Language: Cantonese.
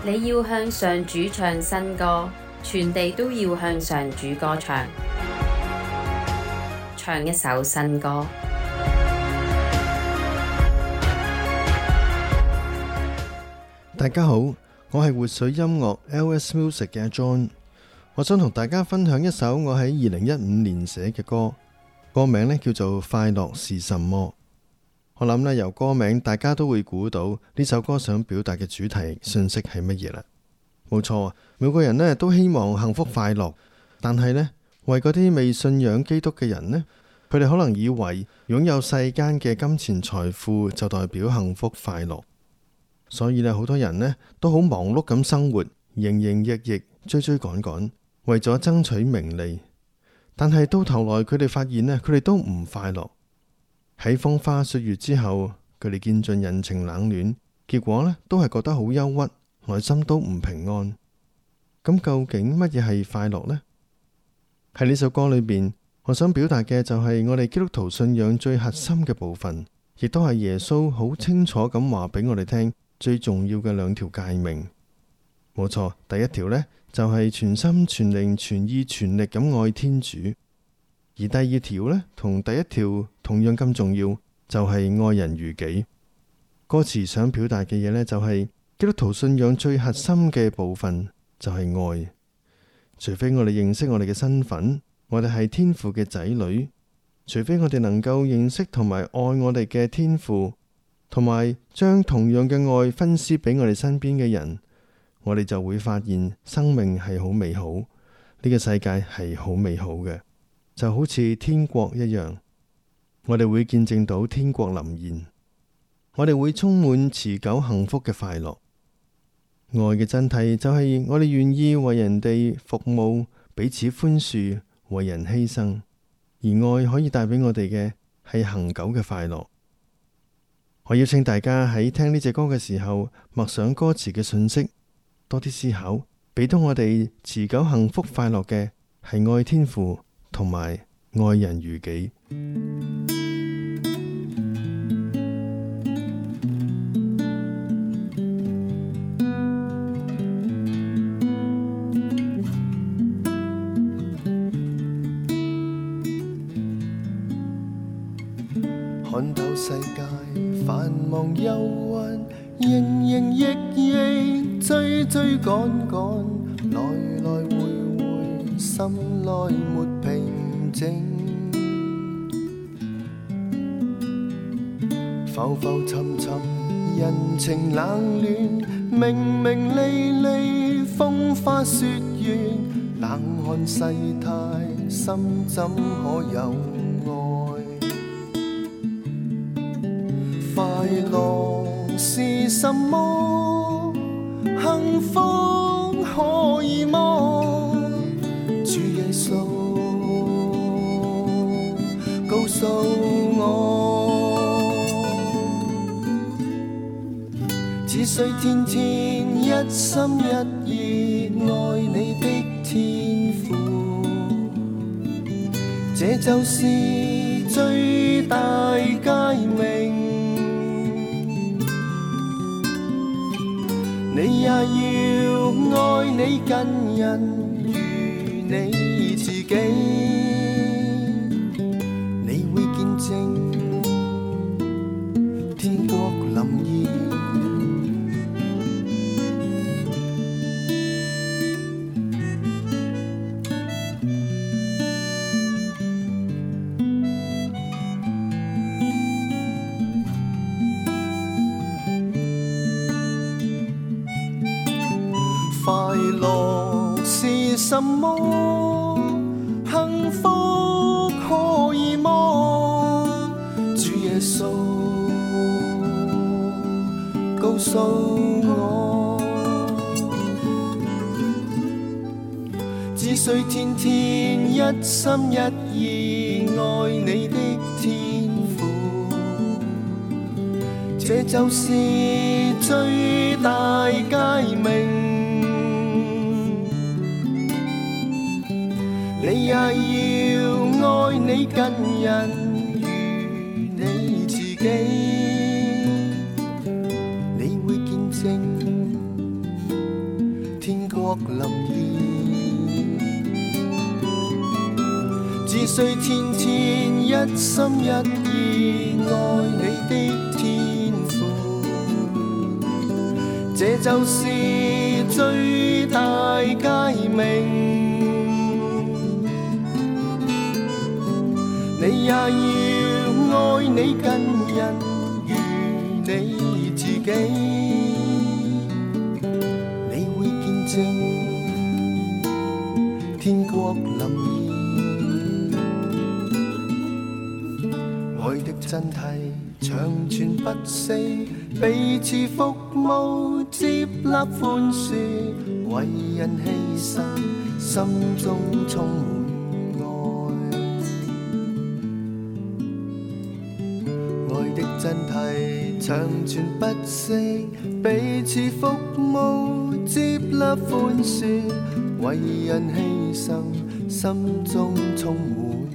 你要向上主唱新歌，全地都要向上主歌唱，唱一首新歌。 大家好，我係活水音樂 LS Music 嘅 John， 我想同大家分享一首我喺2015年寫嘅歌，歌名呢叫做《快樂是什麼》。我諗呢，由歌名大家都會估到呢首歌想表達嘅主題信息係乜嘢啦。冇錯，每個人呢都希望幸福快樂，但係呢，為嗰啲未信仰基督嘅人呢，佢哋可能以為擁有世間嘅金錢財富就代表幸福快樂，所以呢，好多人呢都好忙碌咁生活，營營役役，追追趕趕，為咗爭取名利。但係到頭來佢哋發現呢，佢哋都唔快樂。喺風花雪月之後，佢哋見盡人情冷暖，結果呢都係覺得好憂鬱，內心都唔平安。咁究竟乜嘢係快樂呢？喺呢首歌裏邊，我想表達嘅就係我哋基督徒信仰最核心嘅部分，亦都係耶穌好清楚咁話俾我哋聽最重要嘅兩條誡命。冇錯，第一條呢就係全心全靈全意全力咁愛天主。而第二條呢，同第一條同樣咁重要，就係愛人如己。歌詞想表達嘅嘢呢，就係基督徒信仰最核心嘅部分，就係愛。除非我哋認識我哋嘅身份，我哋係天父嘅仔女；除非我哋能夠認識同埋愛我哋嘅天父，同埋將同樣嘅愛分施俾我哋身邊嘅人，我哋就會發現生命係好美好，呢個世界係好美好嘅。就好似天國一樣，我哋會見證到天國臨現，我哋會充滿持久幸福嘅快樂。愛嘅真諦就係我哋願意為人哋服務，彼此寬恕，為人犧牲，而愛可以帶俾我哋嘅係恆久嘅快樂。我邀請大家喺聽呢隻歌嘅時候，默想歌詞嘅信息，多啲思考，俾到我哋持久幸福快樂嘅係愛天父同埋愛人如己。 看透世界繁忙憂鬱，營營役役，追追趕趕，來來回回，心內沒平靜，浮浮沉沉，人情冷暖，明明離離，風花雪月，冷看世態，心怎可有愛？快樂是什麼？幸福可以麼？主耶穌告訴我，只需天天一心一意愛你的天父，這就是最大誡命。你也要愛你近人如你自己，你會見證天國臨現。快樂是什麼？幸福可以麼？主耶穌告訴我，只需天天一心一意愛你的天父，這就是最大誡命。你也要愛你近人如你自己，你會見證誰天天一心一意愛你的天父，這就是最大誡命。你也要愛你近人如你自己，你會見證天國臨現。愛的真諦長存不息，彼此服務，接納寬恕，為人犧牲，心中充滿愛。愛的真諦長存不息，彼此服務，接納寬恕，為人犧牲，心中充滿